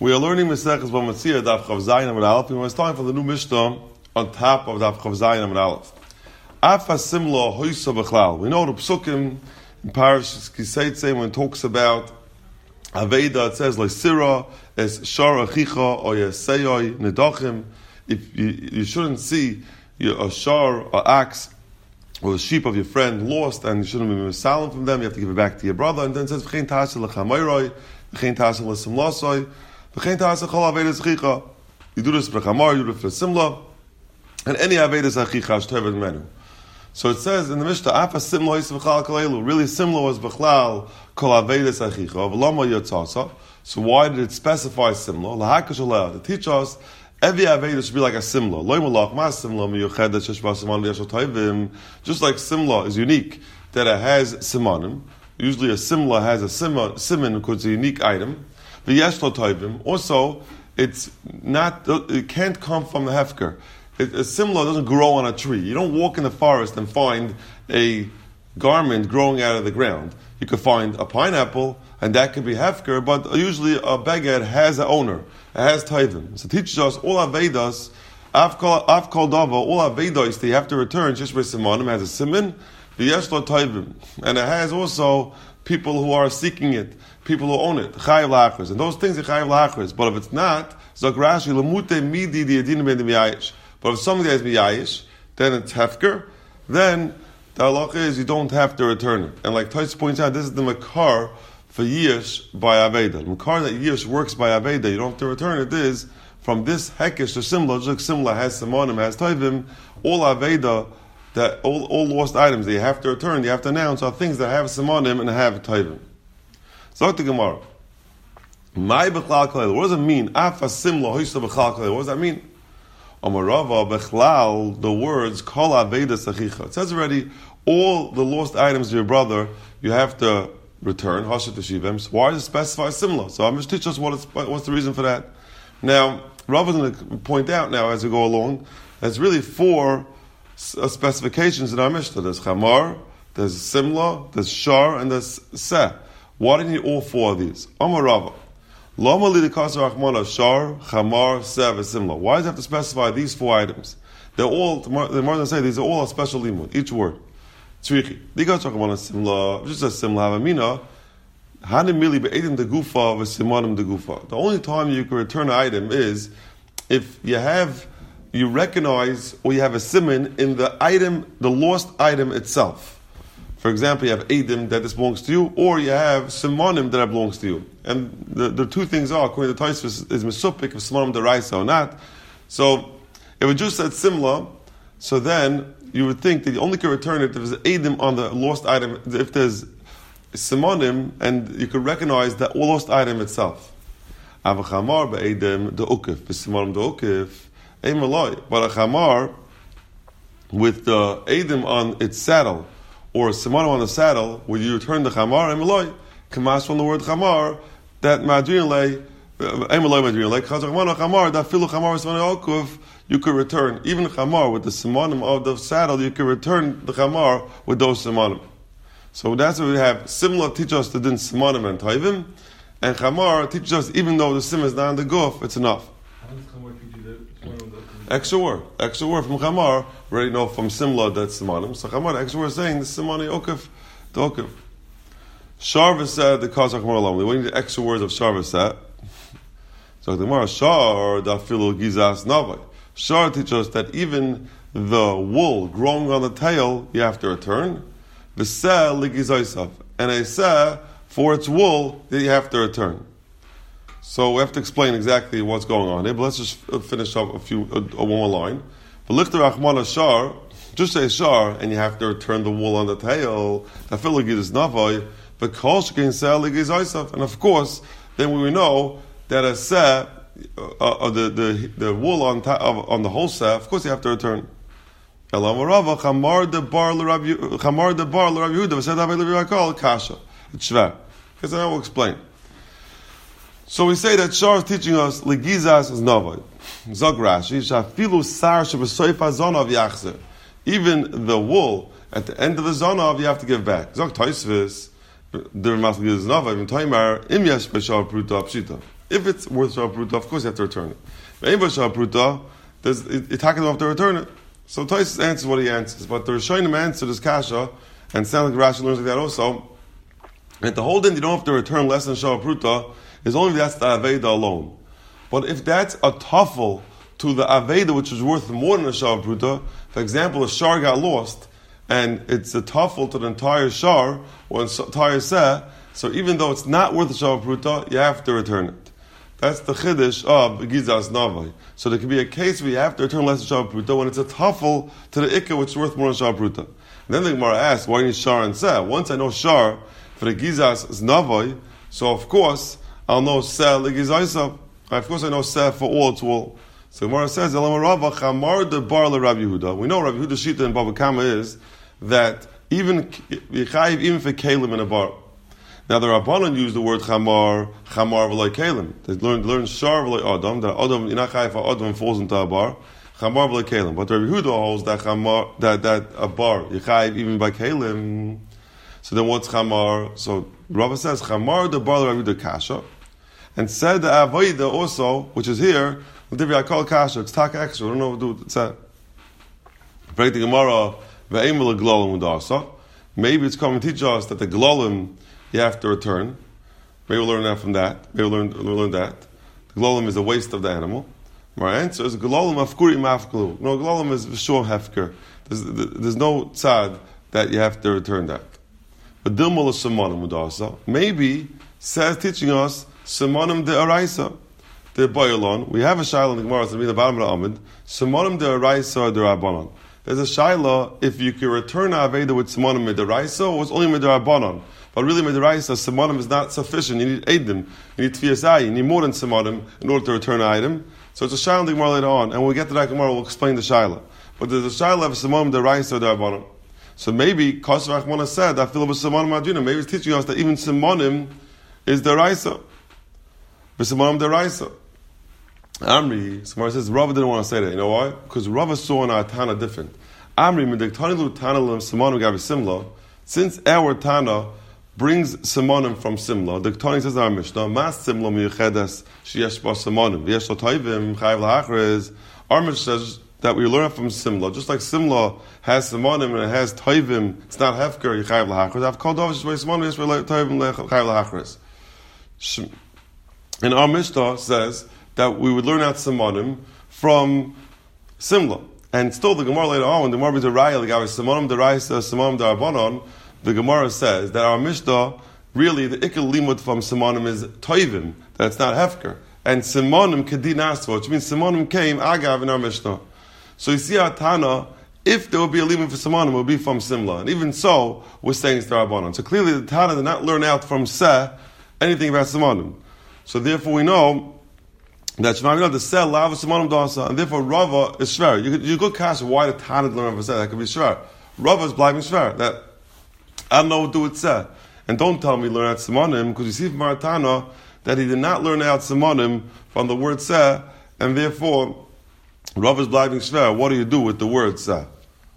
We are learning Maseches Bamatzia Daf Chav Zayin Amud Aleph, and we're starting from the new Mishnah on top of Daf Chav Zayin Amud Aleph. Afa Simla Hoysa Bechlal. We know the Psukim in Parashas Kiseitze when it talks about Aveda, it says like Sira, es Shar Achicha, or Yeseyoi, Nedachim. If you shouldn't see a shar, or axe, or the sheep of your friend lost, and you shouldn't be misalim from them, you have to give it back to your brother. And then it says, V'chein ta'aseh l'chamoyroi, V'chein ta'aseh l'simlasoi, V'chein ta'aseh chol avedas achicha. You do this for chamor, you do it for simla, and any avedas achicha is tevet menu. So it says in the Mishnah, Afa simla is b'chlal kalelu. Really, simla was b'chlal kol avedas achicha, v'lama yotzasa. So why did it specify simla? L'hakash oleh, to teach us every aveda should be like a simla. Loy malach ma simla miyuchedet sheshba siman v'yashot toivim. Just like simla is unique, that it has simanim. Usually a simla has a siman because it's a unique item. V'yashot toivim. Also, it's not. It can't come from the hefker. A simla doesn't grow on a tree. You don't walk in the forest and find a garment growing out of the ground. You could find a pineapple, and that could be hefker, but usually a beged has an owner. It has taivim. So it teaches us all avedas, av kol dava, all avedas they have to return. Just with simonim has a simin, v'yesh lo taivim, and it has also people who are seeking it, people who own it, chayiv lachris, and those things are chayiv lachris. But if it's not, zok Rashi lemute midi di adinim ben miyayish. But if somebody has miyayish, then it's hefker. Then the halacha is you don't have to return it. And like Tais points out, this is the makar for Yish by Aveda. The makar that Yish works by Aveda, you don't have to return it, is from this Hekesh to Simla, just like Simla has Simonim, has Toivim, all Aveda, that all lost items that you have to return, you have to announce, are things that have Simonim and have Toivim. So the Gemara. My Bechlal Kalel, what does it mean? Afa Simla, Hoysa Bechlal Kalel, what does that mean? Amarava Bechlal, the words, Kol Aveda Sachicha. It says already, all the lost items of your brother, you have to return, Hashat Shivim. So why does it specify similar? So I'm just teach us what's the reason for that. Now, Rav is going to point out now as we go along, there's really four specifications in our Mishnah. There's Chamar, there's Simla, there's Shar, and there's Seh. Why do you need all four of these? Amar Rava. Lama li dekasar Achmana, Shar, Chamar, Seh, and Simla. Why does it have to specify these four items? They're all, the more than say, these are all a special limud, each word. Tzrichi. Just a simla havamina. Hanim mili be'edim de gufa v'simonim de gufa. The only time you can return an item is if you recognize or you have a siman in the item, the lost item itself. For example, you have edim that this belongs to you, or you have simonim that belongs to you. And the two things are, according to Tosfos, is mesupik if simonim deraisa or not. So if it just said simla, so then you would think that you only can return it if there's edim on the lost item, if there's simonim, and you could recognize that lost item itself. Avachamar be'edim the ukif, b'simonim the ukif, emaloi. But a chamar with the edim on its saddle, or simonim on the saddle, would you return the chamar emaloi? Kamash from the word chamar, that madrin lay, emaloi madrin lay, chazak chamar, that filu chamar simonim ukif, you could return, even chamar with the simonim of the saddle, you could return the chamar with those simonim. So that's what we have. Simla teach us the din simonim and taivim, and chamar teaches us even though the sim is not on the guf, it's enough. How does chamar teach you that? Extra word from chamar. We already know from simla that's simonim. So chamar, the extra word is saying the simoni okif, the okif. Shar v'seh the kazak chamar alone. We need the extra words of shar v'seh. So the Gemara shar da filu gizas navai. Shar teaches us that even the wool growing on the tail, you have to return. V'seh ligizaisav. And a seh, for its wool, that you have to return. So we have to explain exactly what's going on here, but let's just finish up one more line. V'lichter achmana shar, just say shar, and you have to return the wool on the tail. Dafilu gizas navai. V'kol shekin seh ligizaisav. And of course, then we know that a seh, the wool on the whole seh, of course you have to return. Chamar the bar l'Rav Yehuda said that kasha. It's shver. Because then I will explain. So we say that Shar is teaching us legizas is navai. Zog Rashi shafilu sar shebesoifa zonav yachzer. Even the wool at the end of the zonav you have to give back. Zog Tosfos the masligizas navai in Taimar im yesh b'shar pruta pshita. If it's worth Shav Pruta, of course you have to return it. If ain't Shav Pruta, you don't have to return it. So Tosfos answers what he answers, but the Rishonim answer this kasha, and sounds like Rashi learns like that also. And the whole thing you don't have to return less than Shav Pruta is only if that's the Aveda alone. But if that's a tuffle to the Aveda which is worth more than a Shav Pruta, for example, a Shar got lost, and it's a tuffle to the entire Shar, or entire Seh, so even though it's not worth a Shav Pruta, you have to return it. That's the Chiddush of Gizas Navai. So there can be a case where you have to return less than Shav Pruta when it's a tuffle to the Ikka which is worth more than Shav Pruta. And then the Gemara asks, why do you need Shar and Seh? Once I know Shar for the Gizas Navai, so of course I'll know Seh Legizaisa. Of course I know Seh for all its wool. So Gemara says, Elam Rava Chamar de Bar le Rabbi Yehuda. We know Rabbi Yehuda's shita in Baba Kama is that even for Kalim in a bar. Now the Rabbanon use the word Chamar v'loi Kalim. They learn Shar v'loi Adam, that Adam, you're not chayiv for Adam falls into a bar. Chamar v'loi Kalim. But Rabbi Yehuda holds that that a bar, you're chayiv even by Kalim. So then what's Chamar? So Rava says, Chamar de Bar le Rabbi Yehuda Kasha. And said the Avodah also, which is here, I call Kasha, it's taka extra, I don't know what to do, it's a break the Gemara, ve'emel glolim udasa. Maybe it's coming to teach us that the glolim you have to return. Maybe we'll learn that from that. Maybe we'll learn that. The glolim is a waste of the animal. My answer is glolim afkuri mafkulu. No, glolim is v'shor hefker. There's no tzad that you have to return that. But dilmul is simonim udasa. Maybe says teaching us simonim de araisa. The Bayalon, we have a shaila in the Gemara, it's going to be the bottom of the Amid. Simonim de Araisa de Rabbanon. There's a shaila if you can return a Aveda with Simonim de Araisa, or it's only with the Rabbanon. But really, with the Araisa, Simonim is not sufficient. You need Eidim, you need Tfiyasai, you need more than Simonim in order to return an item. So it's a shaila in the Gemara later on, and when we get to that Gemara, we'll explain the shaila. But there's a shaila of Simonim de Araisa de Rabbanon. So maybe, Kosher Achmona said, I feel about Simonim Adjuna, maybe it's teaching us that even Simonim is the Araisa. But Simonim de Araisa. Amri, Samar says, Rava didn't want to say that. You know why? Because Rava saw in our Tana different. Amri, Medektanilu Tanalim Simonim Gavi Simla, since our Tana brings Simonim from Simla, the Tani says in our Mishnah, Mas Simla Miyuchedes, Sheyesh Ba Simonim, Yesh Lo Toivim, Chayiv L'Achres. Our Mishnah says that we learn from Simla, just like Simla has Simonim and it has Toivim, it's not Hefker, Chayiv L'Achres. I've called over Simonim, Yesh Lo Toivim, Chayiv L'Achres. And our Mishnah says that we would learn out Simonim from Simla. And still the Gemara later on, when the Gemara is a Raya, like our Simonim Deraisa, Simonim Darabanon, the Gemara says that our Mishnah, really the Ikkel Limud from Simonim is Toivim, that it's not Hefker. And Simonim Kedin Asva, which means Simonim came Agav in our Mishnah. So you see our Tana, if there would be a Limud for Simonim, it would be from Simla. And even so, we're saying it's Darabanon. So clearly the Tana did not learn out from Seh anything about Simonim. So therefore we know that Shemavina the Seh Lava Simonim Dasa, and therefore Rava is Shver. You could cast why the Tana learn from Seh, that could be Shver. Rava is blaming Shver, that I don't know what to do with Seh. And don't tell me learn out Simonim, because you see from our Tana that he did not learn out Simonim from the word Seh, and therefore Rava is blaming Shver. What do you do with the word Seh?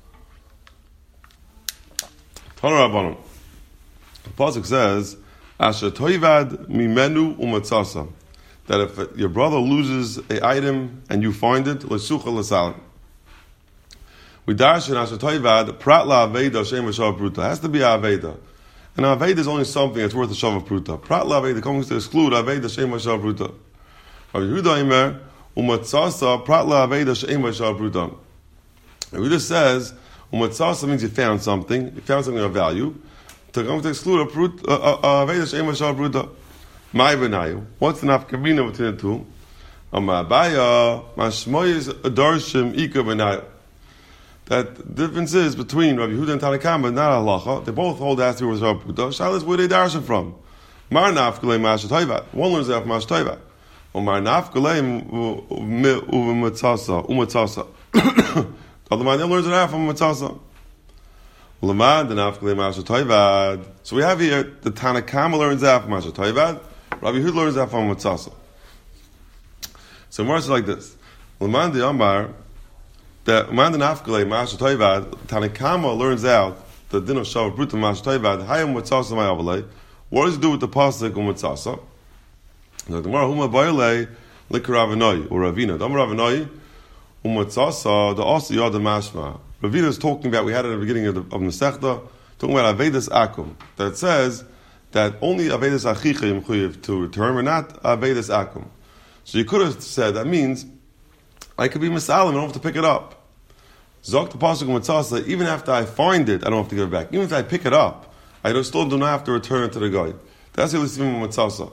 Tana Rabbanon. The Pasuk says, Asher Toivad Mimenu Umatzasa. That if your brother loses an item and you find it, l'sucha l'salim. We dash in Asher Toivad Prat la'aveda shem v'shav pruta. It has to be aveda, and aveda is only something that's worth a shav pruta. Prat la'aveda comes to exclude aveda shem v'shav pruta. Rabbi Yehuda Imer umatzasa Prat la'aveda shem v'shav pruta. Yehuda says umatzasa means you found something of value. To come to exclude aveda shem v'shav pruta. What's the nafkamina between the two? Amabaya, Mashmoyes Adarshim Ika Benaya. That the difference is between Rabbi Yehuda and Tanakama, not halacha. They both hold that to Rav Puta. Shalas, where they darshan from? Mar nafkalei Mashat Toivat. One learns that from Mashat Toivat. Mar nafkalei umatzasa. The other man learns that from umatzasa. Lamad the nafkalei Mashat Toivat. So we have here the Tanakama learns that from Mashat Toivat. Rabbi Yehuda learns that from Matzasa. So Gemara says like this: L'man de Amar, that Uman de Nafkalei Mashat Toivad, Tanakama learns out the din of Shav Pruta Mashat Toivad. Hayam Matzasa Mayavalei. What does it do with the pasuk of Matzasa? The Gemara Huma Baile Likaravanoi or Ravina. Dam Ravanoi Umatzasa the Asa Yad Mashma. Ravina is talking about, we had it at the beginning of the Masechta, talking about Avedas Akum. That says that only Avedas Achicha Yimchuyev to return, or not Avedas Akum. So you could have said that means I could be Misalim, I don't have to pick it up. Zok the Pasuk Matzasa, even after I find it, I don't have to give it back. Even if I pick it up, I still do not have to return it to the guy. That's the Lissim Matzasa.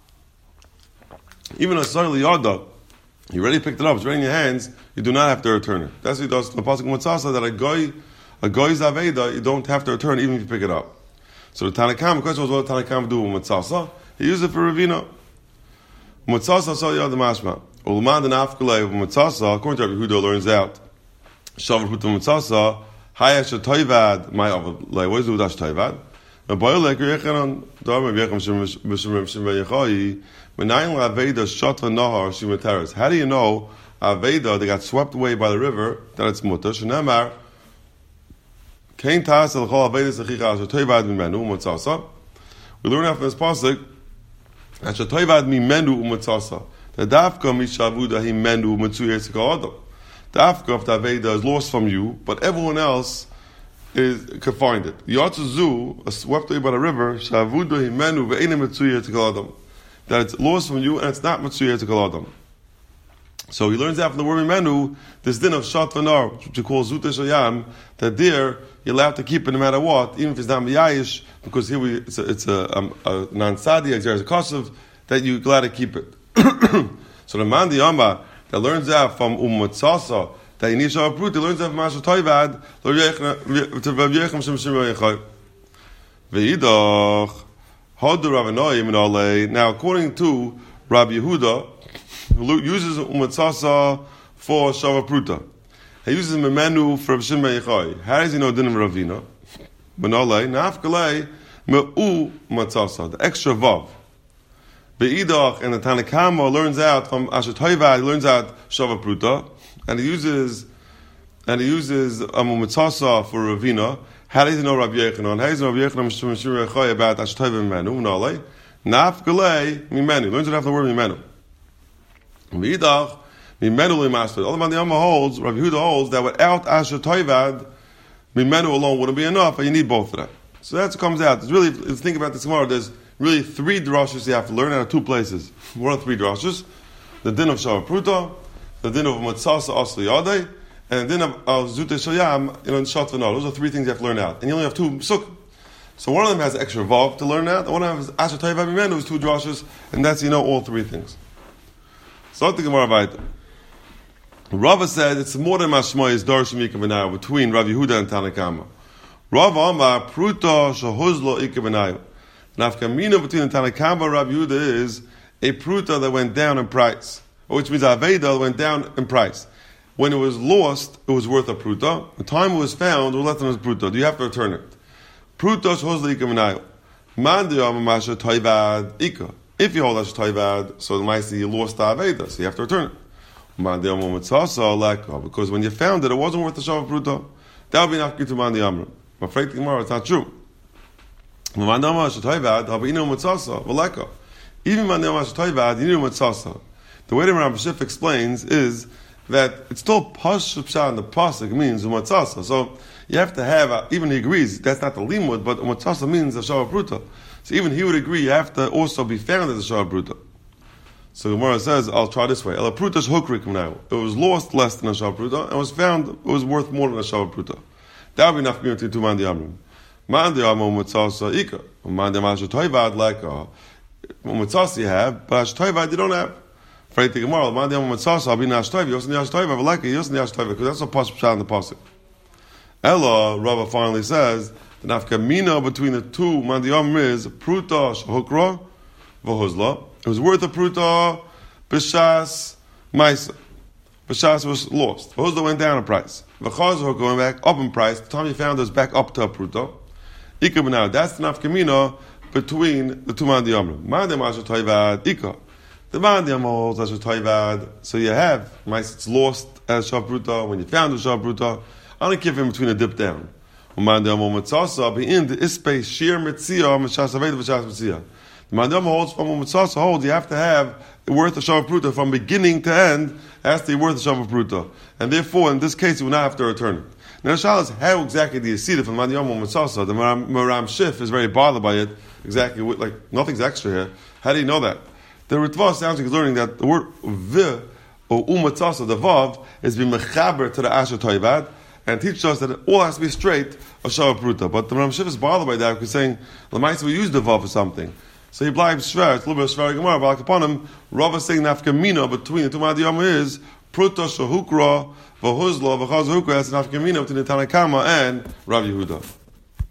Even a Sarli Yada, you already picked it up, it's already in your hands, you do not have to return it. That's what he does to the Pasuk Matzasa, that a guy's Aveda, you don't have to return it even if you pick it up. So the Tanakam, the question was, what did Tanakam do with Matzasa? He used it for Ravina. Matzasa Sarli Yada Mashma. Ulman and Afkulei of Matzasa, according to Rabbi Huda, learns out. Shavar Huta Matzasa, Hayash Toivad, my Avlay. What is the Udash Toivad? Maboyle Yechanan, Dharma Yecham Shemem Yechai, Menayin Aveda Shatva Nahar Shimateres. How do you know Aveda, they got swept away by the river, that it's Mutter? Shenamar, Kain Tas El Chol Aveda Sechicha Toivad Mimenu Matzasa. We learn after this pasuk, Toivad Mimenu Matzasa. The dafka mishavuda himenu mitzuyes ka'adam. Dafka of the Aveda is lost from you, but everyone else could find it. Yatzuzu, swept away by the river, shavuda himenu ve'enim mitzuyes ka'adam. That it's lost from you and it's not mitzuyes ka'adam. So he learns out from the word himenu this din of shat v'nar, which you call zute shayam, that there you're allowed to keep it no matter what, even if it's not miyayish, because here it's a non-sadi, it's a kosev, that you're glad to keep it. So the man the Amma that learns out from Matzasa that you need Shavar Pruta learns out from Masha Toivad to Rav Yecham Shem Shemay Yechai. Ve'idach Hodu Ravanoi Minalei. Now according to Rabbi Yehuda, who uses Matzasa for Shavar Pruta, he uses Memenu for Rav Shemay Yechai. How does he know Dinim Ravina? Minalei Nafkalei Me'u Matzasa, the extra vav. Be'idach and the Tanakama learns out from Asher Toivad, he learns out Shavar Pruta, and he uses Matzasa for Ravina. How does he know Rabbi Yechanan? How does he know Rabbi Yechanan about Asher Toivad Mimenu? Nalei Naf Galei Mimenu. Learns it after the word Mimenu. Be'idach Mimenu Limaster. All the Mandiyama holds, Rabbi Huda holds that without Asher Toivad, Mimenu alone wouldn't be enough, and you need both of them. So that's what comes out. It's really, if you think about this tomorrow, there's really three drashas you have to learn out of two places. What are three drashas? The din of Shavar Pruta, the din of Matzasa Asli Yadei, and the din of Zute Shayam in Shat V'nar. Those are three things you have to learn out. And you only have two Suk. So one of them has extra vav to learn out, and one of them has Asher Toivad Mimenu, is two drashas, and that's, all three things. So the Gemara Vaita. Rava said it's more than Mashma is Dar Shemika V'nayu, between Rav Yehuda and Tanakama. Rava Amar Pruta Shahuzlo Ika V'nayu. Nafkamina between the Tanakama and Rabbi Yehuda is a pruta that went down in price, which means Aveda went down in price. When it was lost, it was worth a pruta. The time it was found, it was less than a pruta. Do you have to return it? Pruta shozli ika v'nayu. Mandiyam masha toivad ika. If you hold asha toivad, so the mice you lost the Aveda, so you have to return it. Mandiyam mitzasa leka, because when you found it, it wasn't worth the shav pruta. That would be nafki to mandiyam. But afraid the Gemara, it's not true. Even Mandiyam Toivad, you need Matzasa. The way the Ram Shif explains is that it's still Pashup Shah in the Pasuk means Matzasa. So you have to have, even he agrees, that's not the limud, but Matzasa means a Shavar Pruta. So even he would agree, you have to also be found as a Shavar Pruta. So Gemara says, I'll try this way. El Pruta's Hukrik now. It was lost less than a Shavar Pruta, and was found, it was worth more than a Shavar Pruta. That would be enough to two Mandiyam. Mandiyam Matzasa Ika. Mandiyam Asher Toivad Leka. Matzasa you have, but Asher Toivad you don't have. For the Gemara, Mandiyam Matzasa, I'll be Asher Toivad. You also need Asher Toivad, but Leka, you also need Asher Toivad, because that's a Pasuk Shah in the Pasuk. Ella, Rava finally says, the nafkamina between the two Mandiyam is Pruta Shahukra V'Huzla. It was worth a Pruta B'Shas Maisa. B'Shas was lost. V'Huzla went down in price. V'Chazor going back up in price. The time you found it was back up to a Pruta. Ika now. That's the nafkamina between the two Mandiyam. Mandiyam Asher Toivad Ika. The Mandiyam holds Asher Toivad. So you have Maisa. It's lost as Shav Pruta. When you found the Shav Pruta, I don't give him between a dip down. The The Madhyama holds from Umatzasa holds you have to have the worth of Shava Pruta from beginning to end. Has to be worth of Shava Pruta, and therefore in this case you will not have to return it. Now the Shaila is how exactly do you see it from Madhyama Umatzasa? The Maram Shif is very bothered by it. Exactly, like nothing's extra here. How do you know that? The Ritva sounds like he's learning that the word v or umatzasa, the vav, is being mechaber to the asher toivad, and teaches us that it all has to be straight or shava pruta. But the Ram Shif is bothered by that because he's saying the Lamaisa we use the vav for something. So he blives shver. It's a little bit of shver gemara. But like upon him, Rav is saying nafkamina between the two madiyam is pruta shahukra v'huzla v'chaz hukra. That's nafkamina between the Tanakama and Rav Yehuda.